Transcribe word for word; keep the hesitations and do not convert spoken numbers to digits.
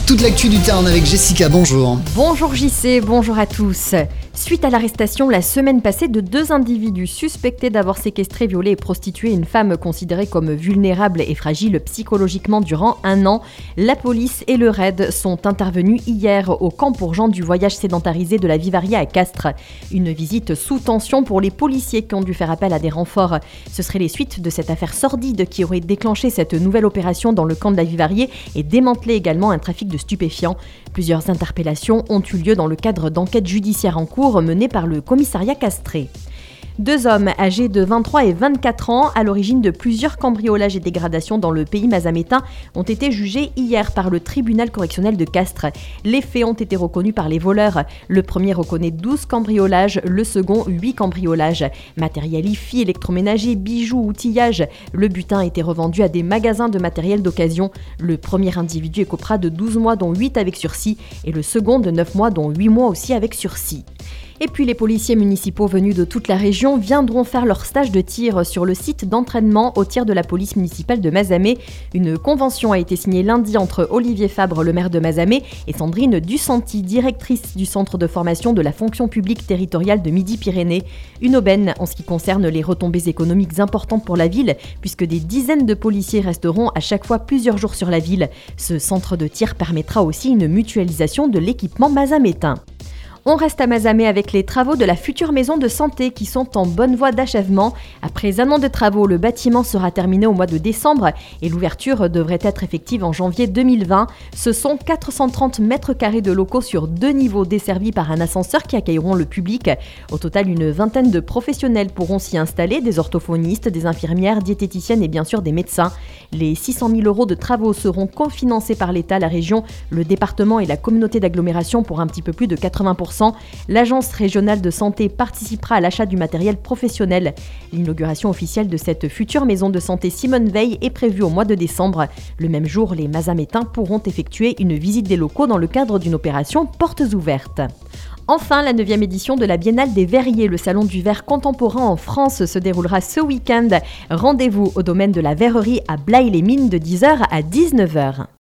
Toute l'actu du Tarn avec Jessica, bonjour. Bonjour J C, bonjour à tous. Suite à l'arrestation la semaine passée de deux individus suspectés d'avoir séquestré, violé et prostitué une femme considérée comme vulnérable et fragile psychologiquement durant un an, la police et le R A I D sont intervenus hier au camp pour gens du voyage sédentarisé de la Vivaria à Castres. Une visite sous tension pour les policiers qui ont dû faire appel à des renforts. Ce seraient les suites de cette affaire sordide qui aurait déclenché cette nouvelle opération dans le camp de la Vivaria et démantelé également un trafic de stupéfiants. Plusieurs interpellations ont eu lieu dans le cadre d'enquêtes judiciaires en cours menées par le commissariat castré. Deux hommes âgés de vingt-trois et vingt-quatre ans, à l'origine de plusieurs cambriolages et dégradations dans le pays mazamétain, ont été jugés hier par le tribunal correctionnel de Castres. Les faits ont été reconnus par les voleurs. Le premier reconnaît douze cambriolages, le second huit cambriolages. Matériel I F I, électroménager, bijoux, outillage. Le butin a été revendu à des magasins de matériel d'occasion. Le premier individu écopera de douze mois dont huit avec sursis et le second de neuf mois dont huit mois aussi avec sursis. Et puis les policiers municipaux venus de toute la région viendront faire leur stage de tir sur le site d'entraînement au tir de la police municipale de Mazamet. Une convention a été signée lundi entre Olivier Fabre, le maire de Mazamet, et Sandrine Dusanti, directrice du centre de formation de la fonction publique territoriale de Midi-Pyrénées. Une aubaine en ce qui concerne les retombées économiques importantes pour la ville, puisque des dizaines de policiers resteront à chaque fois plusieurs jours sur la ville. Ce centre de tir permettra aussi une mutualisation de l'équipement mazamétain. On reste à Mazamet avec les travaux de la future maison de santé qui sont en bonne voie d'achèvement. Après un an de travaux, le bâtiment sera terminé au mois de décembre et l'ouverture devrait être effective en janvier deux mille vingt. Ce sont quatre cent trente mètres carrés de locaux sur deux niveaux desservis par un ascenseur qui accueilleront le public. Au total, une vingtaine de professionnels pourront s'y installer, des orthophonistes, des infirmières, diététiciennes et bien sûr des médecins. Les six cent mille euros de travaux seront cofinancés par l'État, la région, le département et la communauté d'agglomération pour un petit peu plus de quatre-vingts pour cent. L'agence régionale de santé participera à l'achat du matériel professionnel. L'inauguration officielle de cette future maison de santé Simone Veil est prévue au mois de décembre. Le même jour, les Mazamétains pourront effectuer une visite des locaux dans le cadre d'une opération portes ouvertes. Enfin, la neuvième édition de la Biennale des Verriers, le salon du verre contemporain en France, se déroulera ce week-end. Rendez-vous au domaine de la verrerie à Blaye-les-Mines de dix heures à dix-neuf heures.